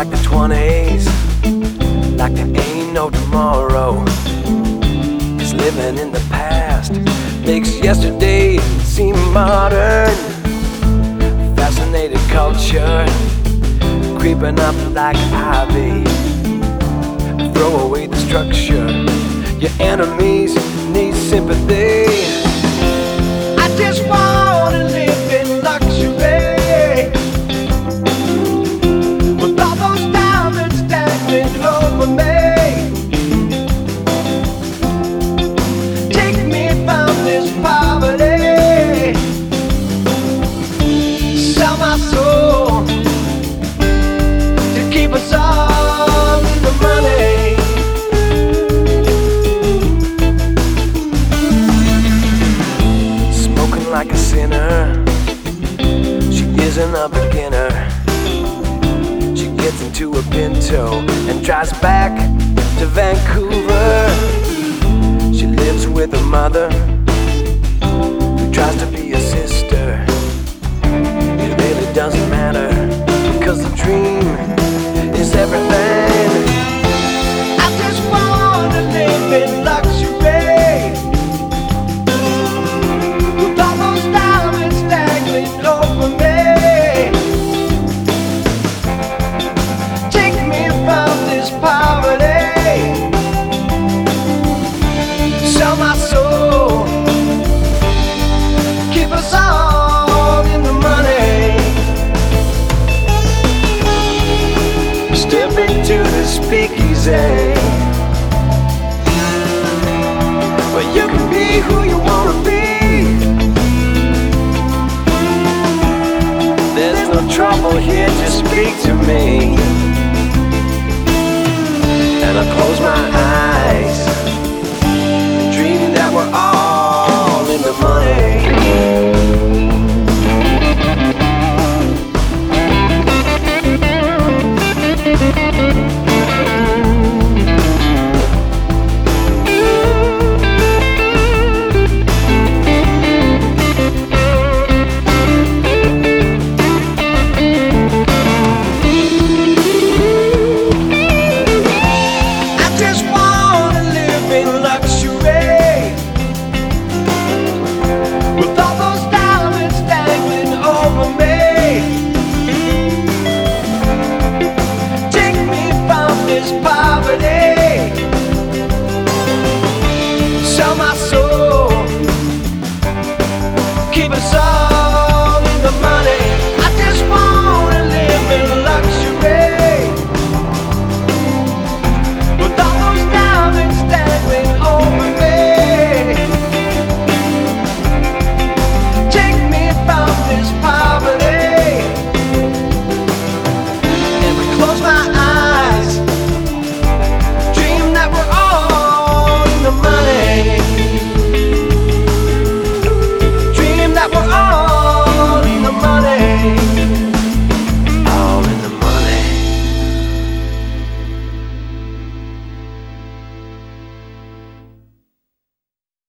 like the 20s, like there ain't no tomorrow. It's living in the past makes yesterday seem modern. Fascinated culture creeping up like ivy. Throw away the structure, your enemies need sympathy. I just wanna live in luxury, with all those diamonds dangling over me. Take me from this poverty, sell my soul to keep us all in the money. Smoking like a sinner, she isn't a beginner. She gets into a Pinto and drives back to Vancouver. She lives with her mother, who tries to be a sister. It really doesn't matter, because the dream is everything. I just wanna live in luxury, with all those diamonds dangling over me. Take me from this poverty, sell my soul, keep us all in the money. Step into the speakeasy, where you can be who you wanna be. There's no trouble here, just speak to me. And I close my eyes,